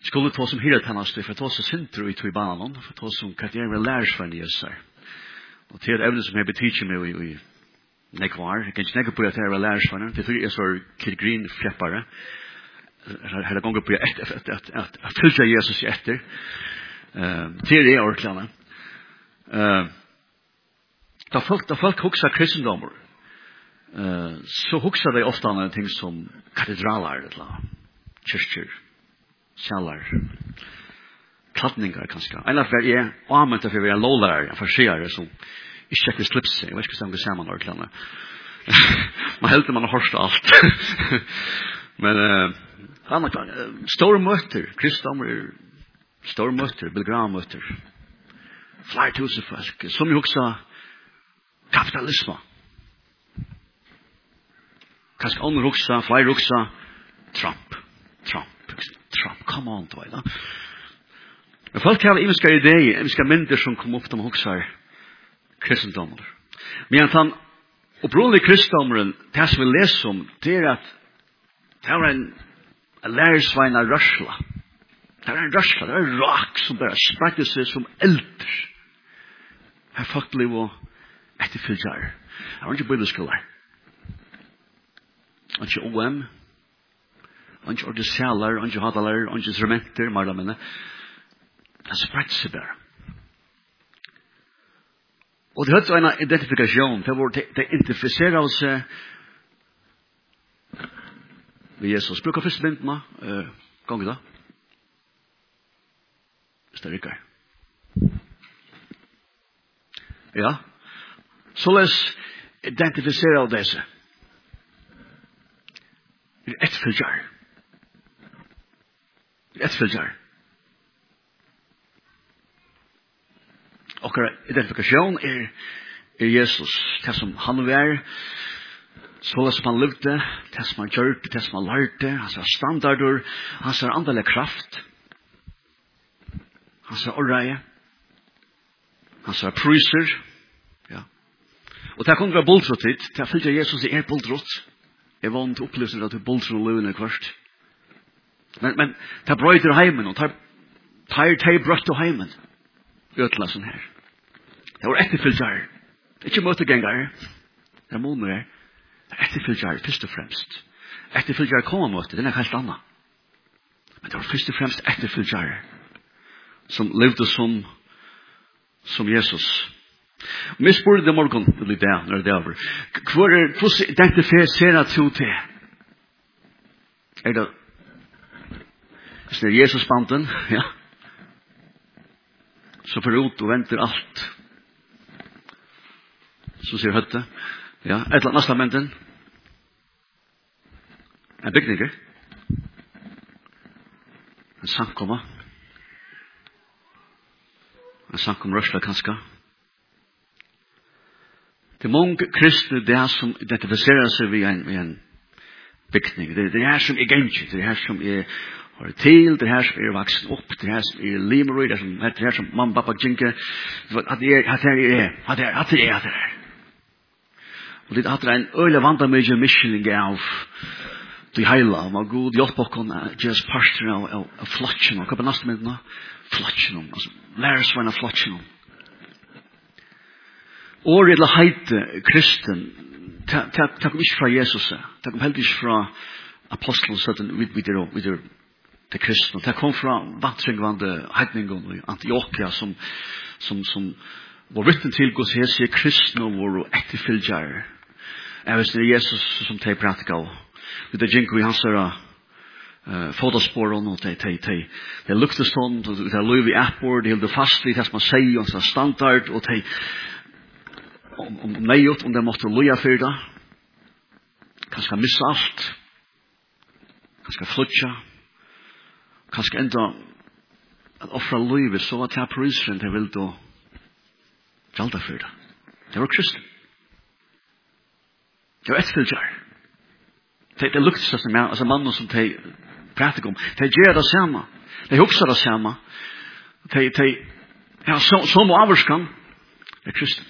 skulle ta som hyret hennes, for ta som sinter ut i banen, for ta som karriere lærersvenn i Jesus. Og til evne som jeg betyder meg i nekvar, jeg kan ikke nekke på at jeg er lærersvenn, det tror jeg så Kid Green fjeppare, her ganger på at fylke Jesus etter, til det orklene. Da folk hukser kristendommer, så hukser de ofte an ting som katedraler, kyrkjer, kjallar, kladningar kanskje. En av det er anvendt for å være lovlærer, en farsiere som ikke sjekker slipset. Jeg vet ikke om det ser man orklene. Man helter man har hørt alt. Men store møter, kristendommer, store møter, belgravmøter, flere tusen folk, som jo også kapitalisme. Kanskje andre ruksa, flere ruksa, Trump, come on, du vet. Men folk har imenska ideer, imenska mindre som kom opp til å huksa kristendommer. Men han opprunnelige kristendommeren, det som vi leser om, det er at det var en lærersvein av rørsla. Det var en rørsla, det var en rak som bare sprakte seg som elder. Her folk ble jo etterfylgjare. Det var ikke bibelskoler. Det var ikke OM. Det var ikke ordisjaler, det var ikke hadaler, det var ikke instrumenter, marlamene. Det sprakte seg bare. Og det hadde en identifikasjon. Det identifiserer seg med Jesus. Brukar først bindene. Gånger da. Hvis det rykker. Ja. Så les identifisere av disse. Etterfølger. Og identifikasjon er Jesus. Det som han var, så som han levde, det som han gjørte, det som han lærte, hans standarder, hans andelige kraft, hans orreie, hans pryser, ja. Og det kunne være boldrott hit, det følte Jesus er boldrott. Jeg vant opplevelse at du boldrott og løvende kvart. Men det brøyder heimen, og det brøtt og heimen, øtelasen her. Det var etterfølger, ikke møteganger, det er måneder her. Etterfølger først og fremst. Etterfølger kommer mot det, den er helt annet. Men det var først og fremst etterfølger som levde som Jesus. Og vi spurte det morgen, det blir det, når det er over. Hvordan identifiserer du til? Er det hvis det er Jesus-banden, ja, så får ut og venter alt. Så sier høtte. Ja, et eller annet nastamenten. En bygninger. En samkomma. En samkomma rørsla kanskje. Det er mange kristne det er som identifiserer seg ved en bygning. Det er her som er gengje. Det er her som er har til, det her som er vaksen opp, det her som er limerøy, det her som mamma, pappa, jinke, at det er. Og det er en øyla vandamøyge miskling av de heila, og god hjelp okkon, just parster av flotjen, hva på neste myndene? Flotjen, altså lærersvein av flotjen. Året eller heite kristen, det kom ikke fra Jesus, det kom heldig ikke fra apostelen, så videre til kristne. Det kom fra vantringvande heitningen i Antioquia, som var vittne til Guds hese kristne og etterfølger. Jeg vet det er Jesus som tar pratika av. Det er jinko i hans fotosporen, og det lukter sånn, det er løy i appord, det holder fast i det som man sier, og det er standard, og det om nøyot, om det måtte løya for det, kanskje missa alt, kanskje flutja, kanskje enda at offra løyve, så at jeg prøyser det vil da gjalda for det. Det var kristen. Det var etterfølger. Det lukter seg som altså mannen som de prater om. De gjør det samme. De hukser det samme. De ja, som avvarskan. Det er kristen.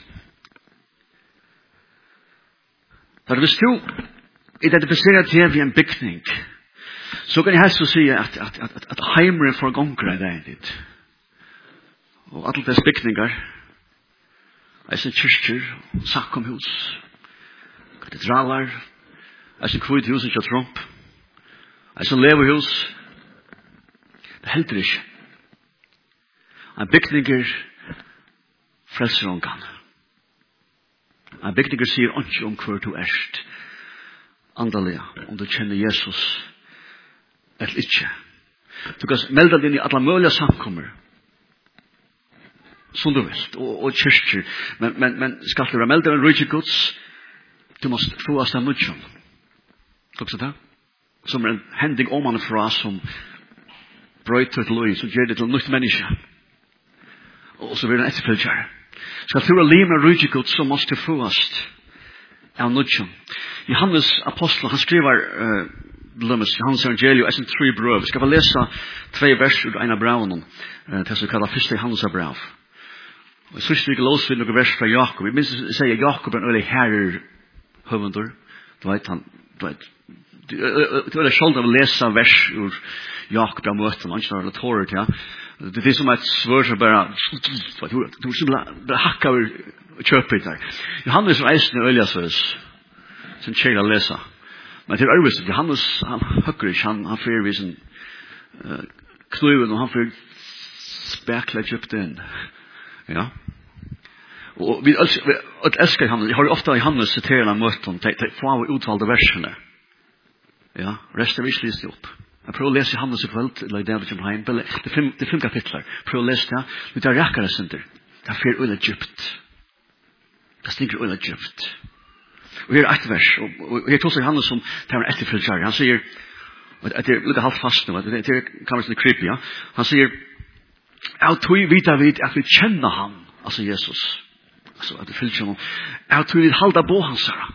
For hvis du identifiserer til en bygning, Så kan jeg helst si at heimeren får gonger i det dit. Og alle dess bygningar, eisen kyrkjer, sakkomhus, katedraler, eisen kvithusen til Trump, eisen leverhus, det heldur ikke. En bygninger frelser ongan. En bygninger sier ikke om hver du erst. Andalega, om du kjenner Jesus eller ikke. Du kan melde deg inn i alle mulige samkommer. Som du vet, og kyrkjer. Men skal du være meldet en rydde Guds, du må få oss den nødgjøn. Takk det? Som en hending om han fra som brøyter til løy, som gjør det til nytt menneske. Og så blir det en etterfølgere. Skal du være livet en rydde Guds, så måste du få oss av nødgjøn. Johannes apostel, han skriver Johannes evangelium, eisen 3 brev. Vi skal bare lese 2 vers ur en av brevene, til så kallet første Johannes brev. Og så skal vi låse vi noen vers fra Jakob. Vi minst sier Jakob en øyelig herrer høvender. Du vet han, du er skjold av å lese vers ur Jakob av møten, han ikke har tåret, ja. Det er som et svør som bare, du bare hakka over kjøpet der. Johannes reisende øyelig som kjell å lese. Men til Ørvis, Johannes, han høkker ikke, han fyrer vi sånn knuven, og han fyrer spekla kjøpt inn. Ja. Og vi elsker Johannes. Jeg har ofte Johannes siteret av møten, få av utvalgte versene. Ja, resten vi sliser opp. Jeg prøver å lese Johannes i kveld, eller i det du kommer hjem. Det er 5 kapitler. Prøv å lese det. Du tar rekkere synder. Det er fyrer øyelig djupt. Det stinker øyelig djupt. Og her er et vers, og her tog seg Johannes som tar en etterfølgere. Han sier, og det er litt halvt fast nå, det kan være sånn creepy, ja. Han sier, «Jeg tror vita vid at vi kjenner han», altså Jesus. Altså, at det fyllt seg noen. «Jeg tror vi halda på hans her».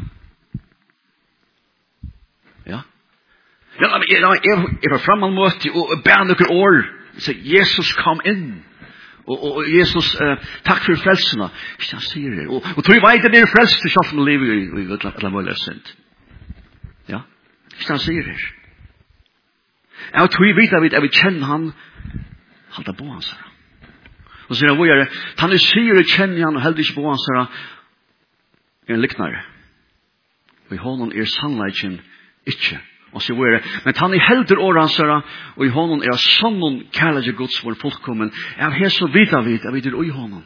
Ja. Ja, jeg var fremme al møte, og bær noen år, så Jesus kom inn. Og Jesus, takk for frelsene. Ikke han sier det. Og tror jeg vet at det er frelst til kjøft med livet i alle mulige synd. Ja. Ikke han sier det. Jeg tror jeg vet at vi kjenner han, halda på hans her. Og så sier han, hvor er det? Han sier det kjenner han, og heldig ikke på hans her, er en liknare. Og i hånden er sannleggen ikke. Og så er det, men han er helder åransara, og i hånden er sånn kærlige Guds vår fullkommen. Jeg har så vidt av vidt, jeg vet det i hånden.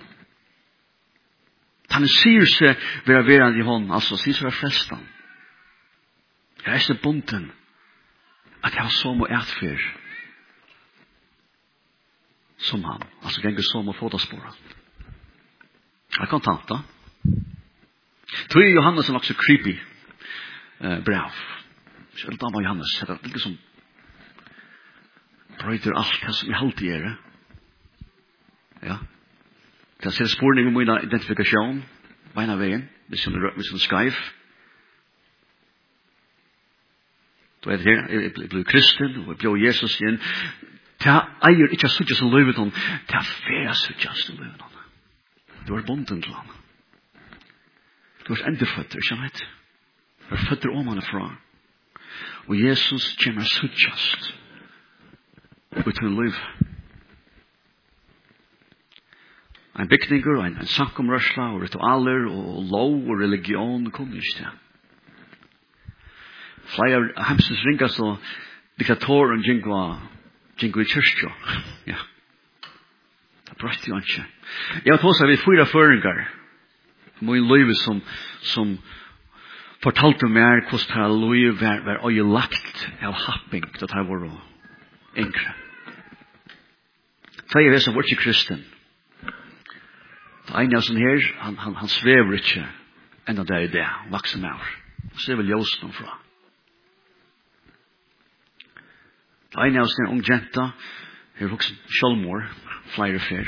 Han sier seg være verand i hånden, altså sier seg være frelsten. Jeg er så bunten at jeg har så må etfer som han. Altså ganger så må fotospåret. Det er kontant da. Tror jeg Johannes er nok så creepy brev. Selv da var Johannes, det er ikke som brøyter alt det som jeg alltid gjør. Ja. Det er selv spørning om min identifikasjon, beina veien, hvis hun skreif. Du vet her, jeg ble kristen, og jeg ble Jesus igjen. Det eier ikke suttjes til løyvet om, det er fære suttjes til løyvet om. Du er bonden til han. Du er endeføtter, ikke vet. Du er føtter om han er fra. Og Jesus kommer suttjast ut til liv. En bygninger og en sankomrørsla og ritualer og lov og religion kunne ikke det. Flere hemsens ringast og diktatoren jingva i kyrkja. Ja. Det brøtte jo ikke. Jeg har tåst vi 4 føringar min liv som fortalte meg hvordan det liv var øyelagt av happing til det var enkle. Så jeg vet som var ikke kristen. Det ene av sånn her, han svever ikke enda det er det, vaksen av. Han svever ljøs noen fra. Det ene av sånn ung jenta, her voksen sjølmår, flere fer.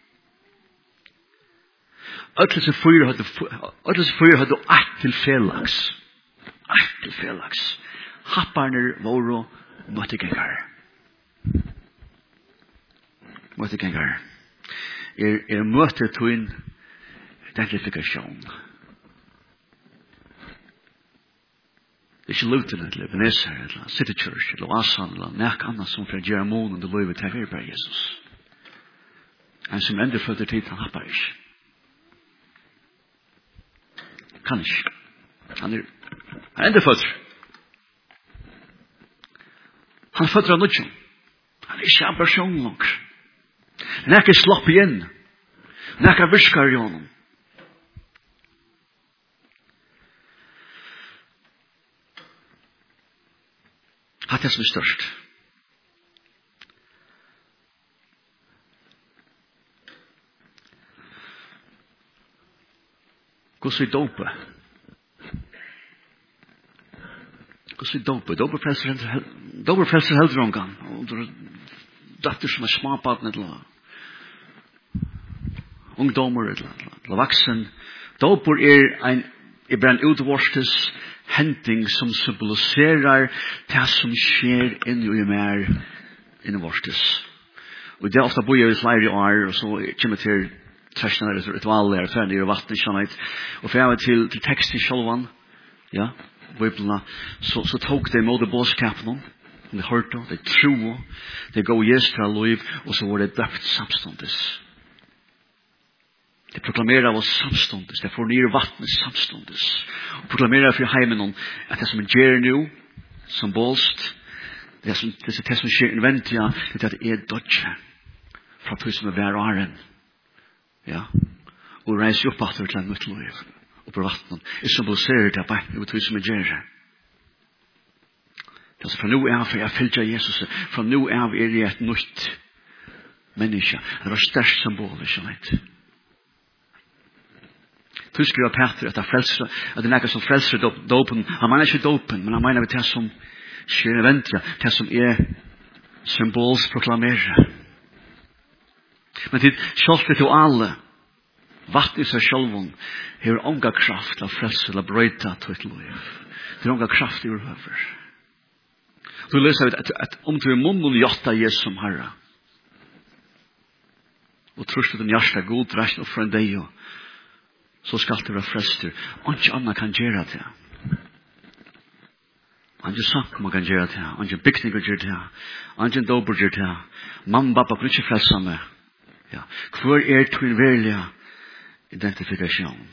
Øtlese fyra hadde 8 til felags. 8 til felags. Happarner våre møtegengar. Møtegengar. Møte til en identifikasjon. ikke Luton, eller Ebenezer, eller City Church, eller Asan, eller nek annet som for å gjøre månen og løyve til bare Jesus. En som ender føtter tid, han happar ikke. Kan ikke. Han ender føtter. Han føtter av nødgjøn. Han ikke en person langer. Nek slapp igjen. Nek viskar i honom. Hatt det som størst. Hvordan er dope? Hvordan er dope? Dope frelser heldre omgang. Døtter som småpaten eller ungdommer eller vaksen. Doper bare en utvorstes henting som symboliserar det som skjer inni og mer inni vorstes. Og det er ofte bor jeg i flere år, og så kommer til trasjoner etter ritualer, ferdig og vatten, skjønnet. Og for jeg var til teksten i Kjølvan, ja, Bibelene, så tok det imot bådskapen, de hørte, de tro, de gå gjester av liv, og så var det døpt samståndes. Det proklamerar av oss samståndes. Det fornyer vattnet samståndes. Og proklamerar for heimen om at det som gjør nå, som bolst, det som skjer innvendig, det er at det er dødje fra tog som hver åren. Ja. Og reiser opp at det er nytt liv. Og på vattnet. Det symboliserer det bare over tog som gjør det. Det er fra nå av jeg fyllt av Jesus. Fra nå av er det et nytt menneske. Det er størst symbol, ikke vet. Du skriver Peter at det er noe som frelser dopen. Han mener ikke dopen, men han mener det som skjer eventig, det som er symbolsproklamerer. Men det selv til alle, vatten i seg selv, har unga kraft av frelse eller brøyta til et liv. Det er unga kraft i overhøver. Du leser at om du er munnen hjertet Jesus som Herre, og trus du den hjertet god resten og for en deg, så skal det være frelster. Og ikke annet kan gjøre det. Og ikke sang man kan gjøre det. Og ikke bygning kan gjøre det. Og ikke dober gjøre det. Mamma, pappa, kan ikke frelse meg. Ja. Hvor er din verlige identifikasjon?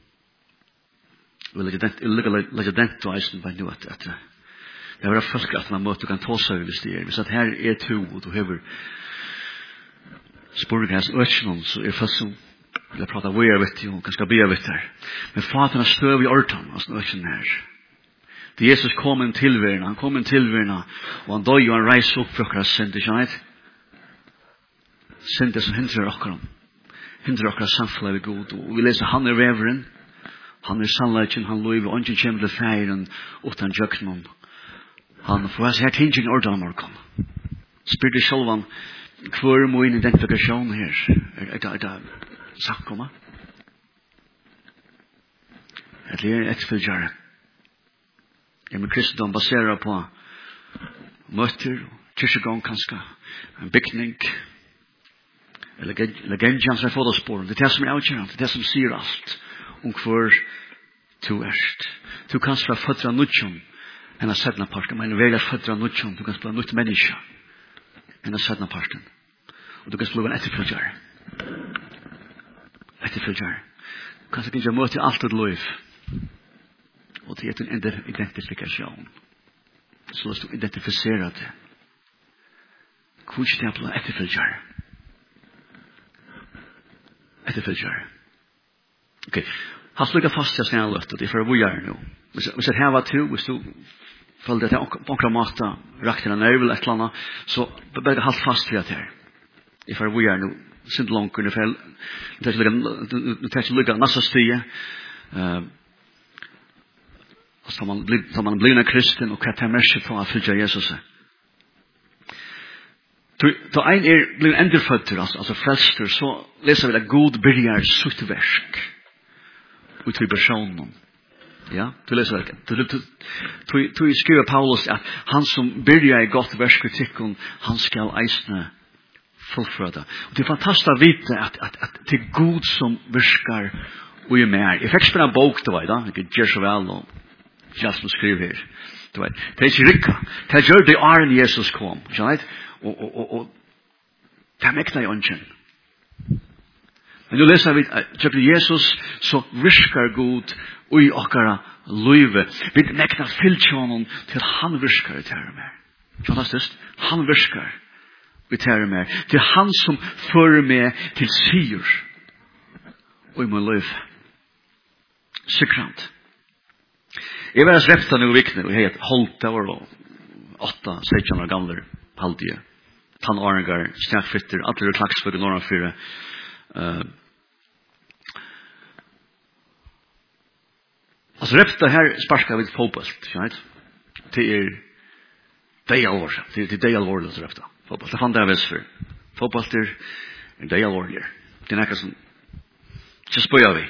Jeg vil legge den til eisen på nå at det er folk at man møter kan ta seg hvis det er. Hvis at her er to, og du har spurgans økjennom, så er først som jag pratar vad vet du kanske be vet där. Men Fadern har stöv i ortan och snöken här. Det Jesus kom en tillvärna, han kom en tillvärna och han dog ju en rise upp för oss synd, inte sant? Synd som hindrar oss. Hindrar oss samfället med god. Och vi läser han är reveren. Han är sannligheten, han lovar och inte kommer till färgen utan jöknon. Han får oss här tinging i ordan morgon. Spyr självan kvar må in identifikation här. Är det sagt komma. Det är ett förgärare. Jag med kristendom baserar på möter, kyrkegång kanske, en byggning, eller genjans är fotospår. Det är det som är avgörande, det är det som säger allt om kvar du erst. Du kan vara födra nutjon, en av sedna parten, men välja födra nutjon, du kan bli nytt människa, en av sedna parten. Och du kan bli en efterföljare. Efterföljare. Kanske kan jag möta allt ett liv. Och det är en identifikation. Så måste du identifiera det. Kvart det är efterföljare. Efterföljare. Okej. Har slugga fast jag snälla löftet. Det är för vad jag gör nu. Vi säger här var till. Vi stod följde det på några mata. Rakt en övel ett landa. Så började hålla fast vid det här. Det är för vad jag gör nu. Sint långt ungefär. Det är lugga nästa steg. Så man blir en kristen och kan ta med sig på att följa Jesus. Då en blir ändrefödd, alltså frälster, så läser vi att God börjar sitt verk ut i personen. Ja, du läser det. Du skriver Paulus att han som börjar i gott verk i tycken, han ska eisne fullföra. Och det är fantastiskt att veta att det är God som verkar och är med. Jag fick spela en bok då, det är Jesu väl och just som skriver här. Du vet, det är inte rikka. Det gör det är när Jesus kom. Och det mäktar ju inte. Men du läser vi att Jesus så viskar god och i åkara löve. Vi mäktar fylltja honom till han viskar i termer. Fantastiskt. Han viskar i termer. Det är han som för med till syr. Och i min liv. Sikrant. Jag var släppta nu vikna och jag hållt och 8-16 år gamla halvtid. Tannargar, snackfitter, alla klacksfögg och några fyra. Alltså rätta här sparkar vi fotboll, right? Det är allvar. Det är det allvarligt att rätta. Fotboll. Det fann det väl för. Fotboll är det allvarligt. Det är något som så spöjar vi.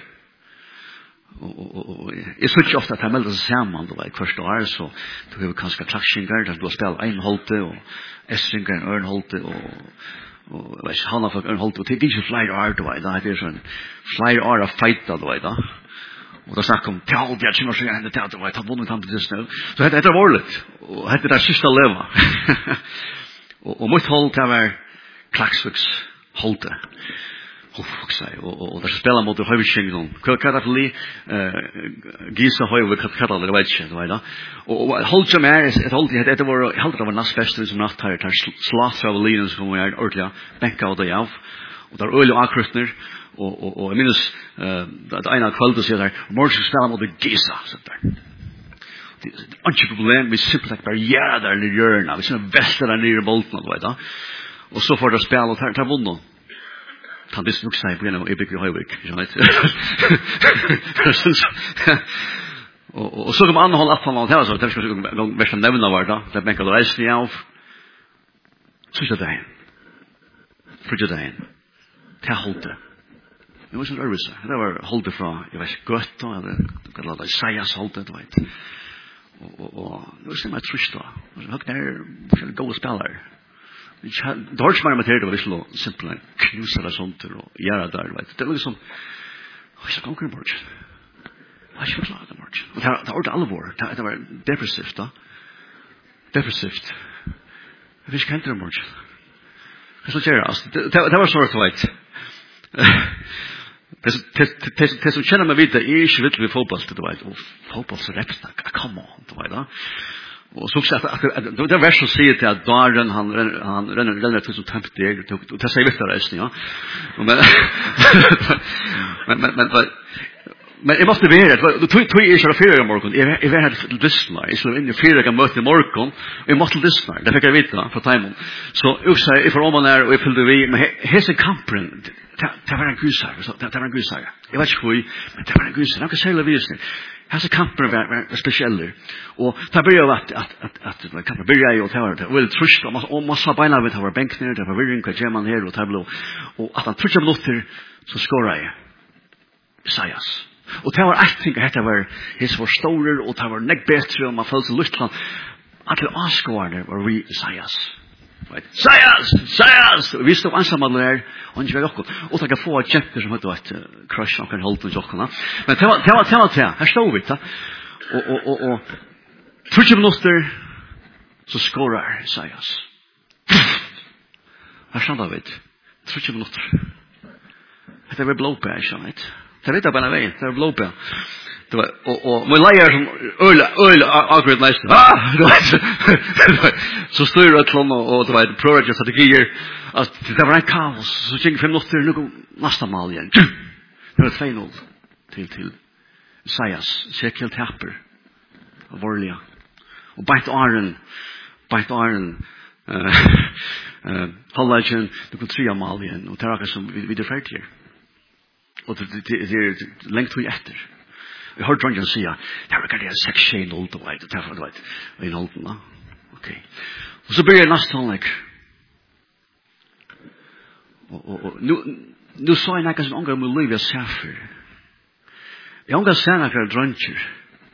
Och jag såg ofta att jag meldde sig samman då i första år så du har kanske klackskingar där du har spelat en holte och Estringar en örnholte och han har fått örnholte och det är inte flera år då det är sån flera år av fighta då och då snackar om tal jag känner sig ändå där då jag har vunnit han just nu så det är varligt och det är sista leva och mot holte var klacksvux holte och där spelar mot Höjviksingen. Kallar Gisa Höjvik kallar det vet jag då. Och håll som är ett håll det var helt av näst bästa som natt här slåss av Linus som var ordentligt bänka och det av och där öl och akrustner och jag minns att ena kväll så där morgon spelar mot Gisa så där. Det är inte problem vi simpelt bara ja där i hjörna vi ser bästa där nere i bolten då vet du. Och så får det spela och ta vunnen. Han visste nog sig på en av Ebik och Höjvik. Och så kom Anna hålla upp honom och så. Det ska jag verkligen nämna var det. Det bänkade reisen av. Sista dagen. Första dagen. Det hållte. Det var så nervös. Det var hållte från, jag vet inte, gött då. Det var Isaias hållte, du vet. Och det var så mycket trist då. Det var goda spelare. Dors var material det var så simpelt knusa det sånt och göra där vet det var liksom så konkurrent bort. Jag skulle klara det bort. Och det var allvar. Det var depressivt då. Depressivt. Vi ska inte bort. Så det var så rätt. Det som känner mig vidare är inte riktigt fotboll det vet och fotboll så rätt. Come on då vet du. Och så att det var så säger till att Darren han renner till som tempdeg och det säger det resten ja. Men jag måste vara det tog är så fyra morgon. Jag var här lyssna. Jag skulle in i fyra möte morgon. Jag måste lyssna. Det fick jag veta på timon. Så jag sa ifrån om man är och jag fyllde vi med hela kampen. Det var en gusar. Det var en gusar. Jag vet inte hur men det var en gusar. Jag kan säga det visst. Alltså kampen var speciella och det började att kampen började och det var trust och massa beina vid var bänk ner det var virring kvar geman här och tablo och att han trutcha minuter så skorade jag Isaias och det var I think det var his var storer och det var neck bättre och man föll så lustland att det Oscar var vi Isaias Isaias vi stod ensamma där och inte var och tagga få chapter som hade ett crush och kan hålla jockarna men det var här stod vi då och trutcha minuter så skorar Isaias här stod David trutcha minuter det var blåpä jag vet det vet jag bara väl det var blåpä det var och med lejer som öl akkurat näst så står det att och det var ett projekt strategier att det var en kaos så gick 5 minuter nu nästa mål igen det var 2-0 till Isaias Shekel Tapper av Orlia och Bite Iron Hallagen det kunde 3 mål igen och Taraka som vi det färdigt och det är längt till efter. Jag hörde John säga, det var kanske 6-0 då vet det var det. I hålten då. Okej. Och så börjar nästa halvlek. Och nu sa jag något som ångar med Olivia Schaffer. Jag ångar sen att jag dröncher.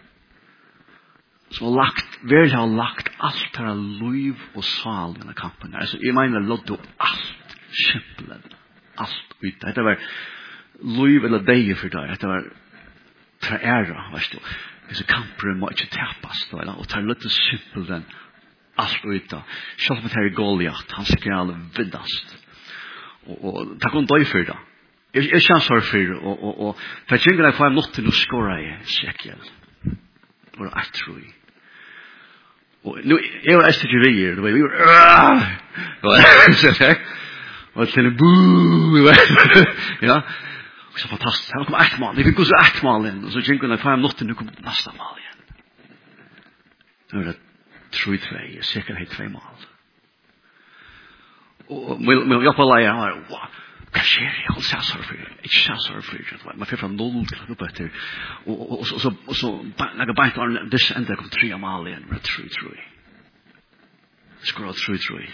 Som har lagt allt här liv och sal i den här kampen. Alltså, jag menar låt allt. Kämpelen. Allt ut. Det var liv eller deg för det. Det var för ära, vet du. Disse kamper må ikke tapas, og tar litt simpelt den alt ut av. Selv om det er Goliath, han skal vinnast. Og takk om døy for det. Jeg kjenner for det, og for jeg trenger jeg får en nått til å skåre i Sekjell. Det var alt, tror jeg. Og nu, jeg var æstig til rier, det var jo, og til en boo, ja, og så fantastisk, han kom 8 mål, jeg fikk også 8 mål inn, og så trenger jeg får en nått til å komme neste mål igjen. Det var det 3-2, jeg sikkert 2 mål. Og med hjelp av leia, wow, hva skjer jeg? Jeg sa så for det. Ikke sa så for det. Man fikk fra 0 til opp etter. Og så lager beint var disse enda kom 3 mål igjen. Det var 3-3. Skåret 3-3.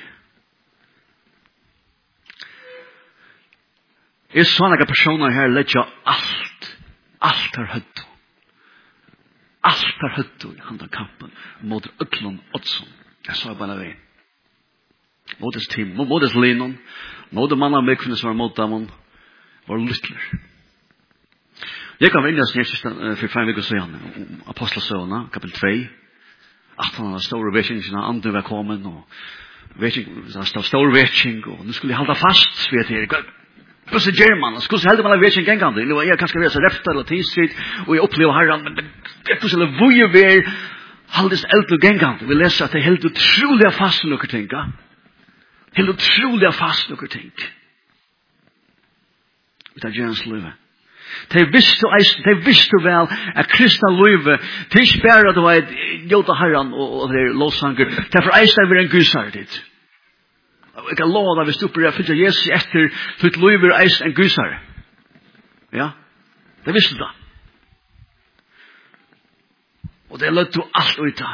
Jeg så noen personer her legger alt er høtt. Alt er høtt i handelkampen mot Øklund Oddsson. Jeg så bare det. Modes team, modes linon, mode manna mekne som var mot dem var lyttler. Jeg kan vinnes for 5 veker siden om Apostelsøvna, kapitel 2. 18 av store vekkingsene, andre var kommet, og store vekking, og nu skulle jeg halda fast ved det her. Hvordan gjør man? Hvordan heldur man vekking gengande? Nå er jeg kanskje ved å refta eller tidsrit, og jeg opplever herren, men det er hvordan hvor vi er haldes eldre gengande. Vi leser at det er helt utrolig fast noe ting, ja? Helt utrolig fast noe ting. Det er Jens livet. De visste vel at kristna livet, de spærer at det var et jota herran og det er lovsanger. Derfor eisen er vi en gusar dit. Jeg kan lova deg hvis du oppryr at Jesus etter for et liv er eisen en gusar. Ja, det visste du da. Og det lød du alt uta.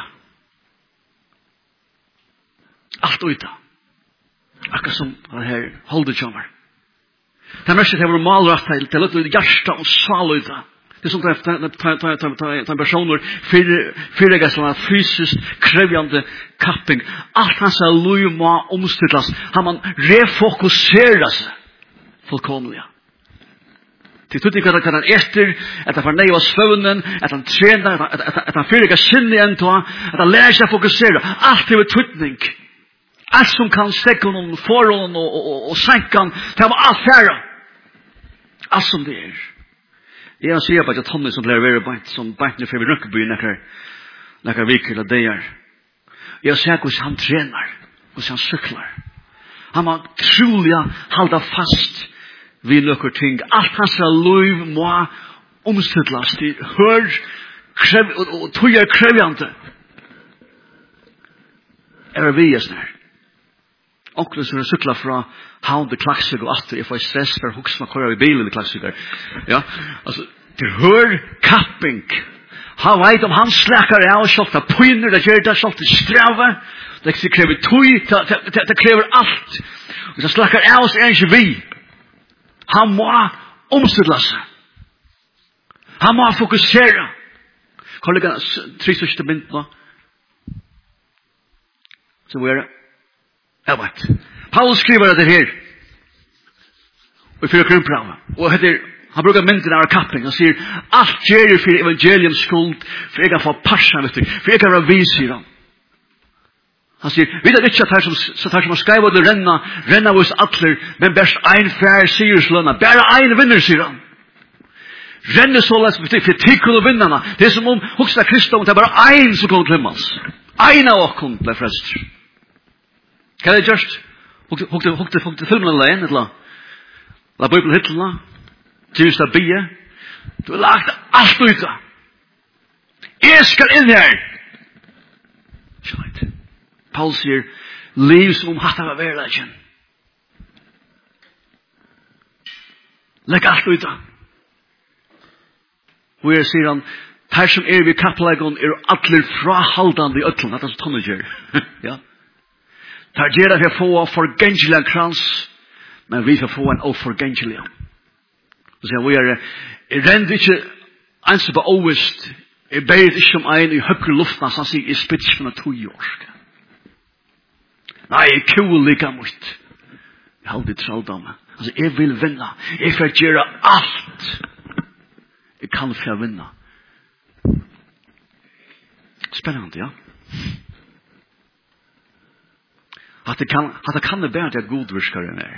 Alt uta. Akkurat som det her holdetjommer. Det er mest at jeg var malrett til å løte hjärsta og sal ut. Det er som ta personer fyrirlega sånne fysisk krevjande kapping. Alt hans er liv må omstyrlas. Han man refokusera seg fullkomlig. Til tutt ikke at han etter, at han forneiva svøvnen, at han trener, at han fyrirlega sinne igjen til at han lærer seg å fokusera. Alt er tuttning. Alt som kan stekke honom, forhånd og senke han, det var alt færre. Alt som det er. Jeg sier bare at Tommy som lærer være beint, som beint når vi runker byen nekker viker eller det er. Jeg sier hvordan han trener, hvordan han sykler. Han må trolig halda fast vid noen ting. Alt hans liv må omstidlas til hør og tog er krevjande. Er vi er snart. Onkel som sykla fra havn til klaksig og atter, jeg får stress for huksen og kører i bilen til klaksig. Ja, altså, det hør kapping. Han vet om han slakker av, skjolta pøyner, det gjør det, skjolta strave, det krever tøy, det krever alt. Hvis han slakker av, så er han ikke vi. Han må omstidla seg. Han må fokusere. Kan du legge 3 sørste mynd nå? Så hvor er det? Jeg vet. Paulus skriver det her. Og for grunnprogrammet. Og han bruker mynden av kapping. Han sier, alt gjør det for evangeliums skuld, for jeg kan få parsa, vet du. For jeg kan være vis, sier han. Han sier, vi vet ikke at det som skriver det renna hos atler, men best ein fær sier slønna. Bare ein vinner, sier han. Renne så lest for tikkun og vinnarna. Det er som om hoksta Kristus, det er bare ein som kommer klemmas. Ein av okkon ble frelst. Hva er det gjørst? Hukte filmen eller en, eller la Bibelen hittelna, Jesus da bie, du har lagt alt ut da. Jeg skal inn her. Skjønt. Paul sier, liv som om hatt av verleggen. Legg alt ut da. Og jeg sier han, her som vi kappleggen er atler frahaldande i øtlen, at han så tonne gjør. Ja. Tar gjør det for å få forgengelig krans, men vi får få en oforgengelig. Så sier vi rend ikke ens på ovest, jeg ber ikke om en i høyre luften, så han sier, jeg spytter ikke noe 2 år. Nei, jeg kuer like mot. Jeg har aldri traldamme. Altså, jeg vil vinne. Jeg får gjøre alt. Jeg kan få vinne. Spännande, ja. Att det kan det bära att godvirskaren är.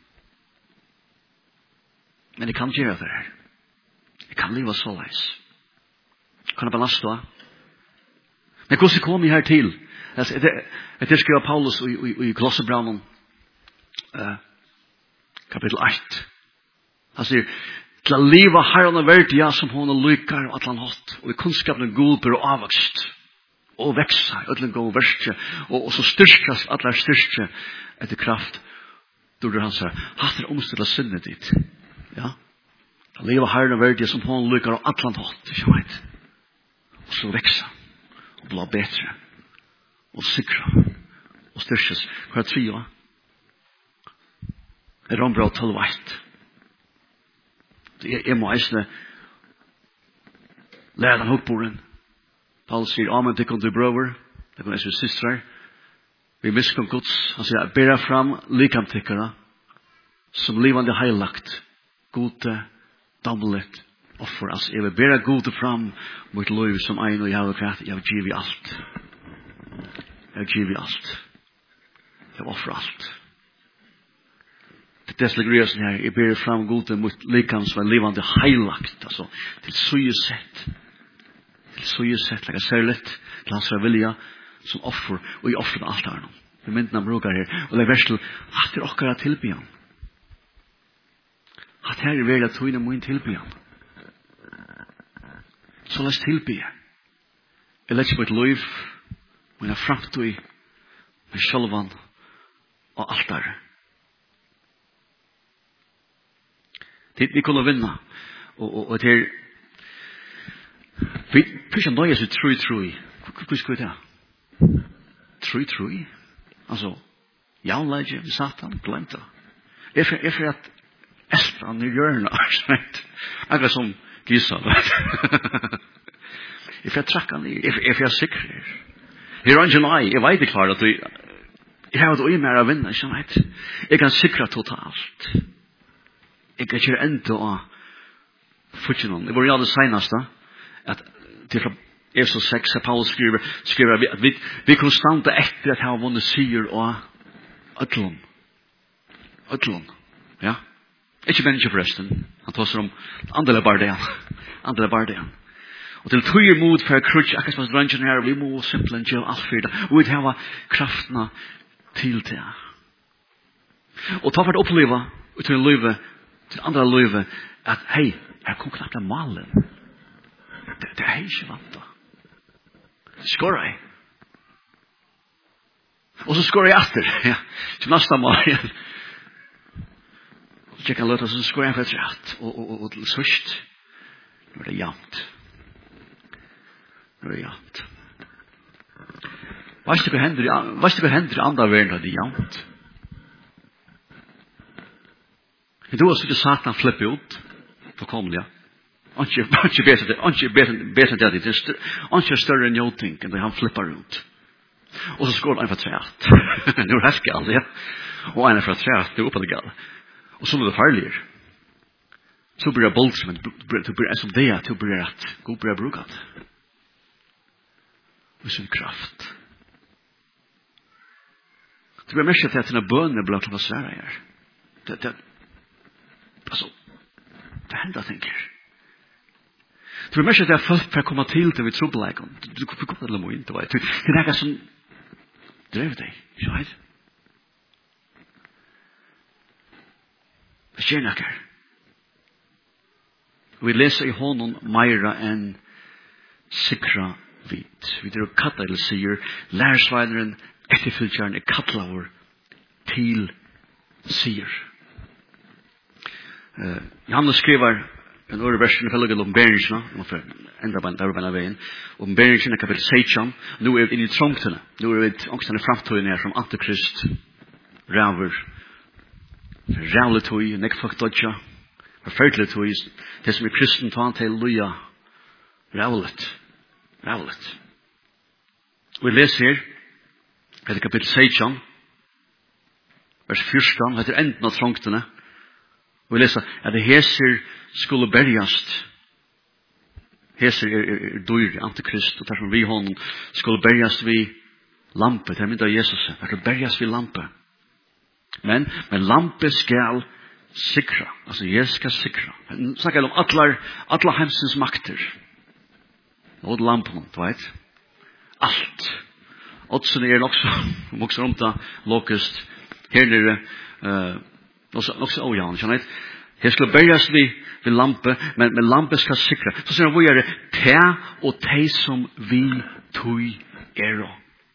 Men det kan göra det här. Det kan leva så läs. Kan det belasta? Men hur kom vi här till? Det skriver Paulus i Kolosserbrevet kapitel 8. Han säger, till att leva Herren och värdiga som hon och lyckar och att han hatt. Och i kunskapen av god bör avväxt. Og veksa, ödlen gå verste, og så styrkas, alla styrke etter kraft. Då han sier, hatt omstilla sinnet ditt. Ja. Da leva herren verdig som hon lykker og atlan hatt, ikke vet. Og så veksa, og bli bedre, og sikra, og styrkes. Hva er tria? Er rombra 12:1. Jeg må eisne lære den hoppboren. Paulus sier, amen til kun til brøver, det kan jeg sige systrar, vi miskunn Guds, han sier, bæra fram likamtikkara, som livande heilagt, gode, damlet, offer, altså, jeg vil bæra gode fram, mot liv som ein og jeg har kraft, jeg vil giv i alt. Jeg vil giv i alt. Jeg vil offer alt. Det slik resen her, jeg bæra fram gode, mot likam som er livande heilagt, altså, til sujesett, så ju sett like særligt til hans vilja som offer og i offren altaren. Vi myndene brukar her og det er verst til at det okkara tilbyan. At her er vel at tøyne mun tilbyan. Så las tilbya. Jeg lett på et liv men jeg framtøy med sjølvan og altare. Det vi kunne vinna og det er vi pusher nøye så true. Hva skal vi ta? True? Altså, jaunleidje, satan, glemt det. Jeg får at elta han i hjørnet, akkurat som Gisa. Jeg får trakka han i, jeg får sikre. Jeg er ikke nei, jeg vet ikke klart at jeg har et øye mer å vinne, ikke vet. Jeg kan sikre totalt. Jeg kan ikke enda å fortje noen. Det var jo det seneste, at til fra Efesos 6, at Paulus skriver at vi konstante etter at han har vunnet sier og ødlom. Ja. Ikke menneske forresten. Han tåser om andre bardean. Og til tøyer mod for krutsk, akkurat som drøngen her, vi må simpelthen gjøre alt for det. Og vi har kraftene til det. Og ta for å oppleve, til en løyve, til andre løyve, at hei, jeg kom knapt av malen. Det er ikke vant da. Skårer jeg. Og så skårer jeg etter. Ja. Til neste mål igjen. Så jeg kan løte, så skårer jeg for et rett. Og til sørst. Nå er det jevnt. Vet du hva hender i andre verden når det er jevnt? Du har sett satan flippe ut. Forkommelig, ja. Anki beset det. Anki er større enn joting enn det han flippar ut. Og så skår han fra træt. Nu er det galt, ja. Og en er fra træt, det er oppe det galt. Og så blir det farligere. Så blir det boldsom, du blir som det er, du blir at god blir brukat. Og sin kraft. Du blir mest til at dine bønner blir til å svære her. Det hender, tenker jeg. Du blir mest til at folk får komme til vi trobeleikon. Du får komme til å må inn, det er ikke sånn drev deg, ikke vet? Det skjer noe her. Vi leser i hånden meira enn sikra vit. Vi drar katta eller sier, lærersveineren etterfylltjaren er kattlaver til sier. Johannes skriver en øre versen i fellegel om beringsna, enda bare veien, om beringsna kapitel 16, nå er vi inne i trångtene, nå er vi ångstene framtøyene her som antikrist, ræver, rævletøy, nekfaktodja, forferdeletøy, det som er kristen tar til loja, rævlet. Vi leser her, etter kapitel 16, vers 14, etter enden av trångtene, og vi leser at det heser skulle bergast Heser dyr, antikrist, og derfor vi honom skulle bergas vi lampe, det mynda Jesus, det skulle bergas vi lampe. Men lampe skal sikra, altså Jesus skal sikra. Han snakker om alla heimsins makter. Og lampen, du vet. Alt. Oddsen också om det, lokust, her nere, också ojavn, skjønner jeg. Her skal bergas vi lampe, men lampe skal sikra. Så sier han, hvor det? Te og te som vi tui ero.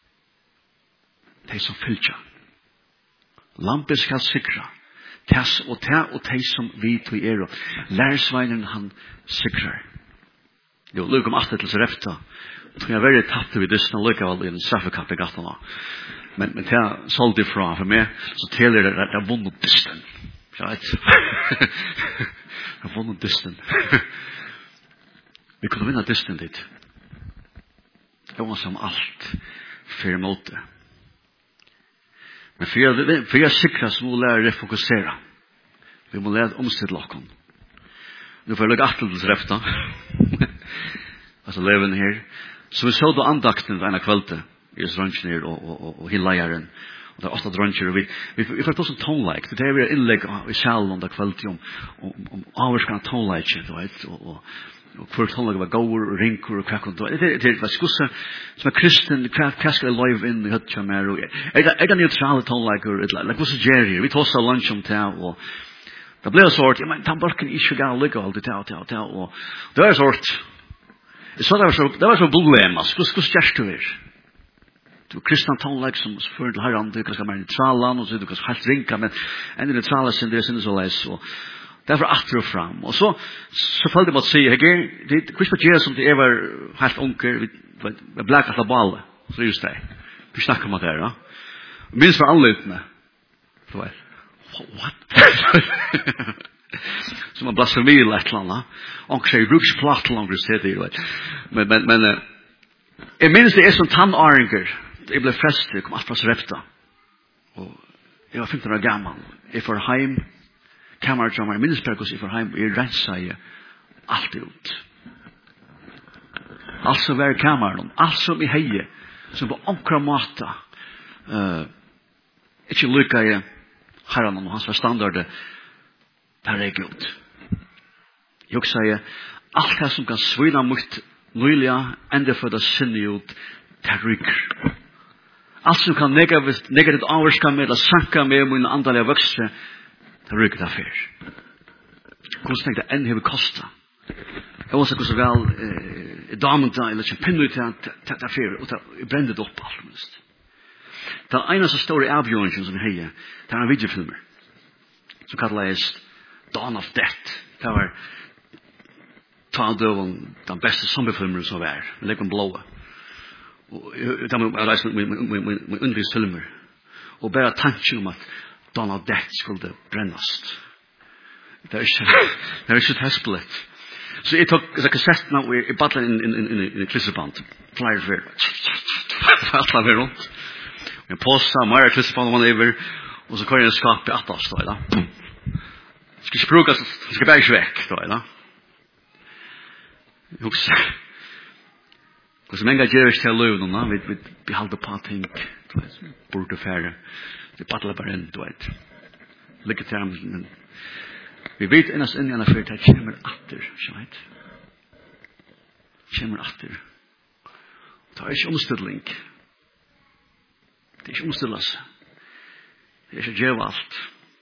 Te som fylja. Lampe skal sikra. Te og te som vi tui ero. Lærersveinen han sikrar. Jo, lukk om 8 til Serefta. Så jeg er veldig tatt ved dysten og lukk i en straffekapp i gattene. Men det er solgt ifra for meg, så teler det at jeg vunnet dysten. Jeg vet. Jeg har vunnet dysten. Vi kunne vinne dysten dit. Det var som alt for måte. Men for jeg sikrer så må vi lære å fokusere. Vi må lære å omstille oss. Nu får jeg lukke 8 til Serefta. Altså leven her. Så vi så då andakten denne kvelte i drønchen her og hilleieren. Og det er 8 drøncher. Og vi får ta sånn tonelike. Det er vi innlegg i sjalen om det kvelte om avvarskan tonelike. Og hvor tonelike var gåur og rinkur og kvekk. Det er skusse som er kristen. Hva skal jeg love inn i høtja mer? Er det neutrale tonelike? Like hva som gjerrig? Vi tar så lunch om det og det ble sort, ja, men den balken ikke gav lykke alt det og det var sort. Så det var så problem, hvordan gjerst du er? Du er kristna tonelike som fører til herren, du kan skal være neutralan, og så du kan helt rinka, men enn neutrale sin, det er sinne så leis, og derfor atter og fram. Og så følte jeg måtte si, det er kvitt på som det er var helt unker, vi blek alt av balle, så just det. Vi snakker om det her, ja. Minst for anlutene. Så vel. What? Som en blasfemi eller et eller annet. Og så er bruksplatt langer steder. Men jeg minns det er som tannaringer. Jeg ble frest, jeg kom alt fra Serefta. Og jeg var 15 år gammel. Jeg får heim, kameradrama, jeg minns perkos, jeg får heim, og jeg rensa jeg alt ut. Alt som var kameraen, alt som i heie, som på omkra måte, ikke lykka jeg herren og hans standarde, der er jeg ut. Jeg sier, alt det som kan svina mot nøyliga, enda for det sinne ut, det ryker. Alt som kan negativt avvarska med, eller sanka med min andalige vokste, det ryker det fyr. Hvordan tenkte jeg enn hever kosta? Jeg var så hvordan vel damenta, eller ikke pinnu til det fyr, og det brendet opp alt minst. Det er eneste store avgjørelsen som heier, det er en videofilmer, som kalles Dawn of Death. Det var den beste zombiefilmer som var, med lekon blåa. Det var reist med undervisfilmer, og bare tanken om at Dawn of Death skulle brennast. Det er ikke tesplet. Så jeg tok kassetten og jeg battlet inn i klisseband, flere fyr. Alt var rundt. En påsa, mer klisseband om man lever, og så kører jeg en skap i attas, da. Skal ikke bruke, skal bare ikke vekk, da. Jeg husker, hvordan mange gjør ikke til løven, vi behalder på ting, burde færre, vi battler bare inn, du vet. Lykke til ham, men vi vet ennast inn i en affyr, det kommer atter, skjønt. Kommer atter. Det er ikke omstilling. Det er ikke omstillas. Det er ikke djev alt.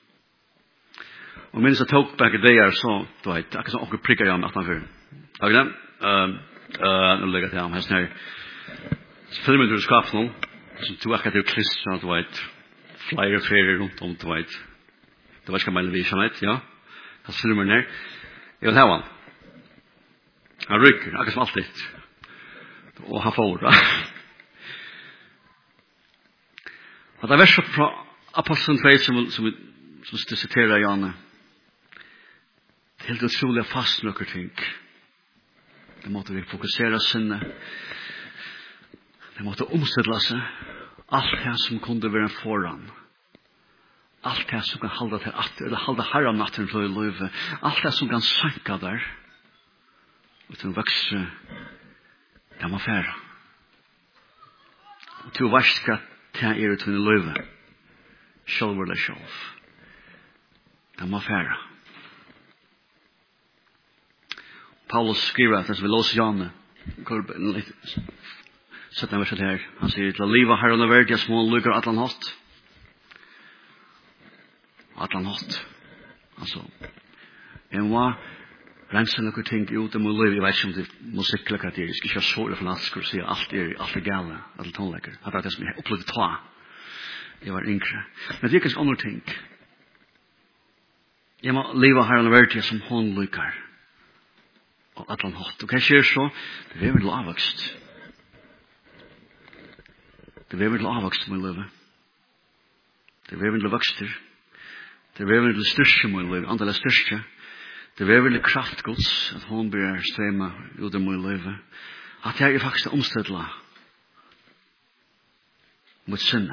Og minns jeg tok back i det så, du vet, akkurat som onker prikker jeg om 18 før. Ok, da? Nå legger jeg til ham hesten her. Filmen du skapte noen, som tog akkurat til Kristian, du vet, flere ferier rundt om, du vet. Det var ikke meg vi skjønnet, ja. Han filmer den her. Jeg vil ha han. Han rykker, akkurat som alltid. Og han får, da. Og det er verset fra Apostelen 2 som vi siterer i Janne. Det er helt utrolig fast noen ting. Det måtte vi fokusere sinne. Det måtte omstille seg. Alt det som kunne være en foran. Alt det som kan halda til atter, eller halda herra natten for i livet. Alt det som kan sanka der. og til vokser, det må fære. Og til varst hva det til en løyve, selv eller selv. Det må fære. Paulus skriver at vi låser Janne, sett en verset her, han sier til å liva her under verden, små lykker atlan hatt. Atlan hatt. Altså, jeg må rense noen ting ut av min liv. Jeg vet ikke om det er musikkler hva det er. Jeg skal ikke ha så fanatisk og si alt er gale, alle tonlekker. Det er bare det som jeg opplevde ta. Jeg var yngre. Men det er ikke andre ting. Jeg må leve her under verden som hun lykker. Og atlan hatt. Og hva skjer så? Det er vel avvokst. Det er vel avvokst i min liv. Det er vel vokster. Det er vel styrke i min liv. Andel styrke. Det er vel kraftgods at hun blir strømme ut av min liv. At jeg er faktisk omstedla mot sinne.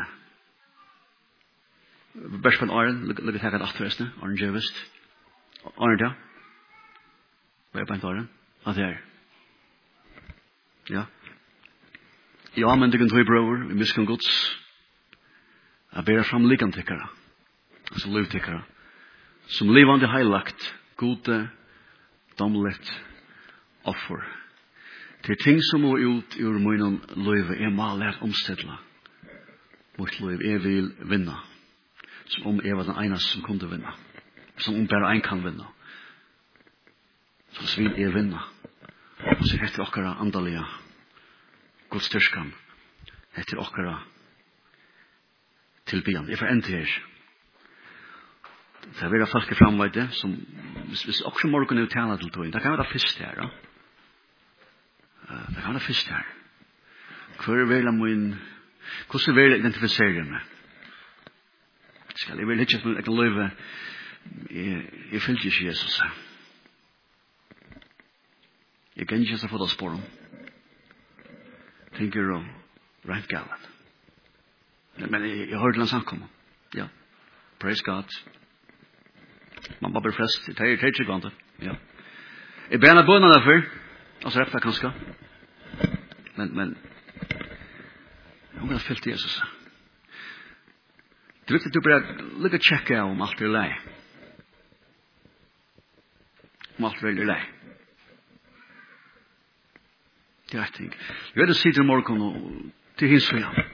Bærs på en åren, lykke takk at afturresten, åren gjøvest. Åren ja. Hva er på en åren? At det er. Ja. Ja, men det kan tog brøver, vi miskan gods. Jeg ber fram likantikkere, altså livtikkere, som livande heilagt, gode, domlet offer. Til ting som må ut ur munnen løyve, jeg må lært omstedla mot løyve, jeg vil vinna. Som om jeg var den eneste som kunne vinna. Som om bare en kan vinna. Så vil jeg vinna. Og så etter okkara andalige godstyrskan, etter okkara tilbyan. Jeg får en til her. Det er veldig folk i framveide, som hvis også morgen er tala til tog, det kan være fyrst her. Det kan være fyrst her. Hvor er vel min, hvordan vil jeg identifisere meg? Skal jeg vel ikke at jeg kan løyve, jeg fyllt ikke Jesus. Jeg kan ikke få det spåren. Tenker om rent galt. Men jeg hørte den samkommet. Ja. Praise God. Man bare blir frest. Det er ikke gant. Ja. Jeg ber henne bønene derfor. Og så repter jeg kanskje. Men hun har fyllt Jesus. Det er viktig at du bare lykke tjekke om alt er lei. Om alt er lei. Det er et ting. Jeg vet å si til morgen og til hins for ham.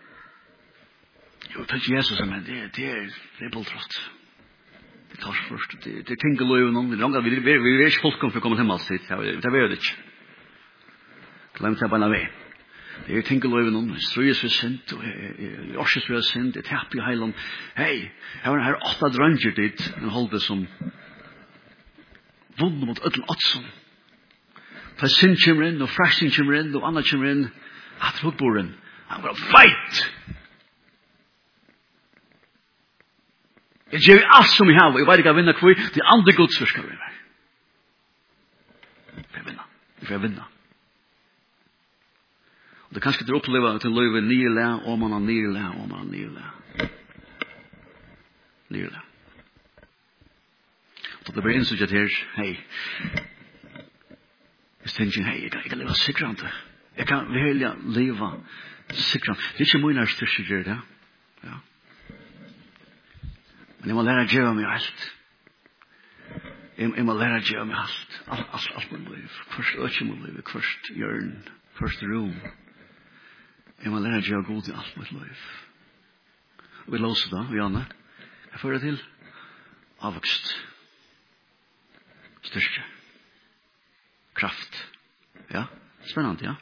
Jo, takk Jesus, men det er boldrott. Det tar seg først. Det er ting å løye noen. Vi er ikke folk om for å komme til alt sitt. Det er det ikke. Glem til bare vei. Det er ting å løye noen. Strøyes for sint, og orses for sint, det tapper i heilen. Hei, jeg var her 8 dranger dit, en holde som vunnet mot ødelen åtsen. Ta sint kommer inn, og frasing kommer inn, og annet kommer inn, at hugboren, han var fight! Jeg gjør alt som jeg har, og jeg vet ikke hva vinner hvor, det er andre gods for skal vi være. Jeg får vinne. Og det er kanskje til å oppleve at en løyve nyrle, og man har nyrle, og man har nyrle. Nyrle. Og det blir innsuttet her, hei, jeg tenker, hei, jeg kan leve sikrande. Jeg kan velja leve sikrande. Det er ikke mye nær styrke gjør det. Ja. Men jeg må lære å gjøre meg alt. Jeg må lære å gjøre meg alt. Alt må liv. Først øke må liv. Først hjørn. Først rom. Jeg må lære å gjøre god i alt må liv. Og vi låser da, Janne. Jeg fører til avvokst. Styrke. Kraft. Ja, spennende, ja.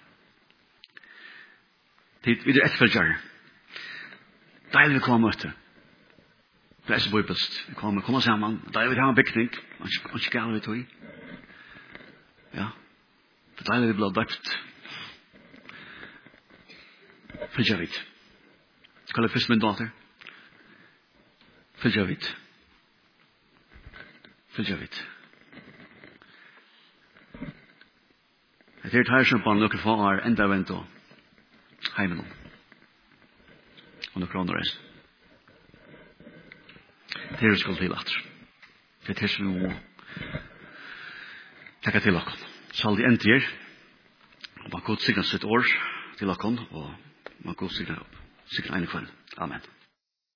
Vi er etterfølgere. Deilig å komme møte. Det er så bøybest. Vi kommer sammen. Deilig å ha en bygning. Man ikke gale vi tog. Ja. Det er deilig vi ble døpt. Fylgja vidt. Skal jeg først min datter? Fylgja vidt. Fylgja vidt. Det er her som på noen få år enda vent og heimen og noen kroner reist. Det er skuld til at det er til som vi må takke til dere. skal det endte her. Og man god signa sitt år til åkken, og man god signa en kvann. Amen.